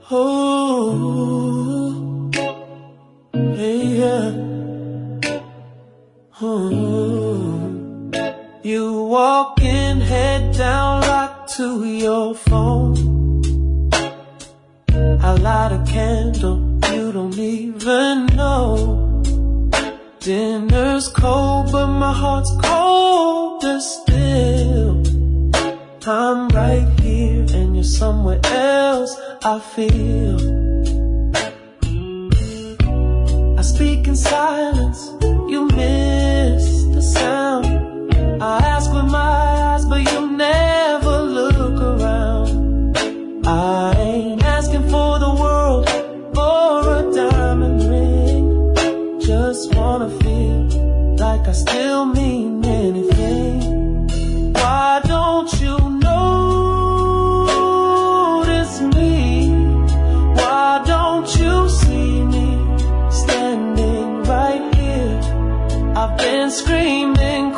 Oh, hey, yeah. You walk in, head down, locked to your phone. I light a candle, you don't even know. Dinner's cold, but my heart's colder still. I'm right here and you're somewhere else, I feel. I speak in silence, you miss the sound. I ask with my eyes, but you never look around. I ain't asking for the world or a diamond ring. Just wanna feel like I still mean anything. Why don't you notice me? Why don't you see me standing right here? I've been screaming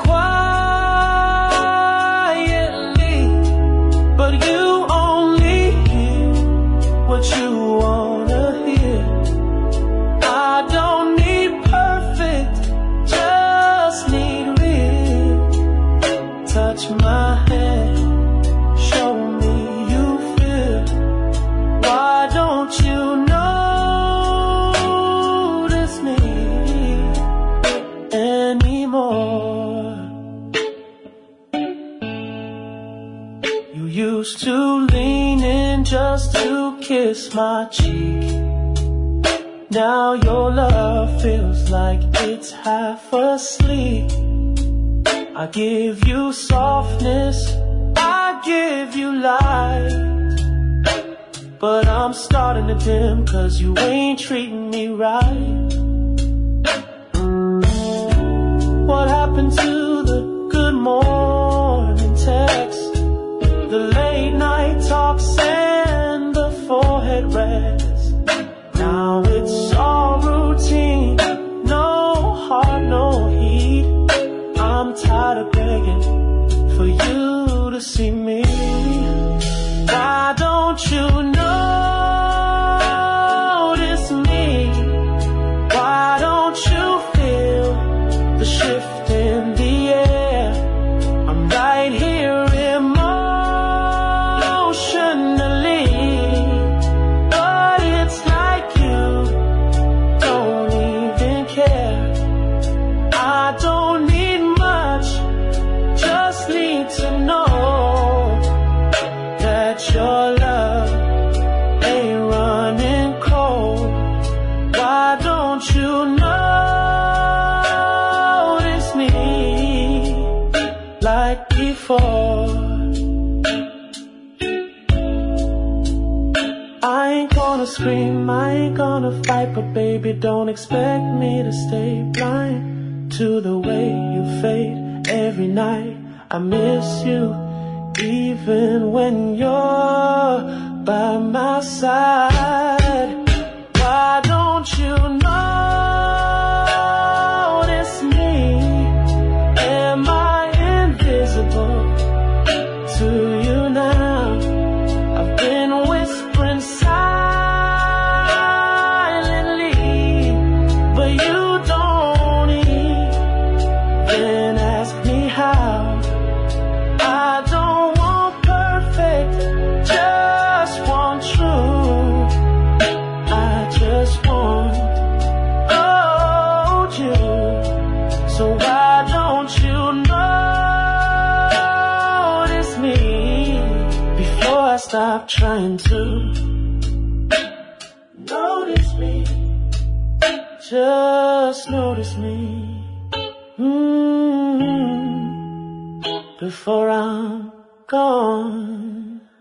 quietly, but you only hear what you wanna hear. I don't need perfect, just need real. Touch my hand, show me you feel. Why don't you notice me anymore? You used to lean in just to kiss my cheek. Now your love feels like it's half asleep. I give you softness, I give you light, but I'm starting to dim 'cause you ain't treating me right. What happened to the good morning text, the late night talks and the forehead rest? Now it's all routine, no heart, no heat. I'm tired of begging for you to see me. Why don't you notice me? Why don't you feel the shift in the air? I'm right here emotionally, but it's like you don't even care. I don't need much, just need to know that your love ain't running cold. Why don't you notice me like before? I ain't gonna scream, I ain't gonna fight, but baby, don't expect me to stay blind to the way you fade every night. I miss you even when you're by my side. Why don't you notice me? Am I invisible to you now? I've been whispering silently, but you don't even ask me how. I don't want perfect, just want true. I just want you. So why don't you notice me before I stop trying to notice me? Just notice me. Before I'm gone.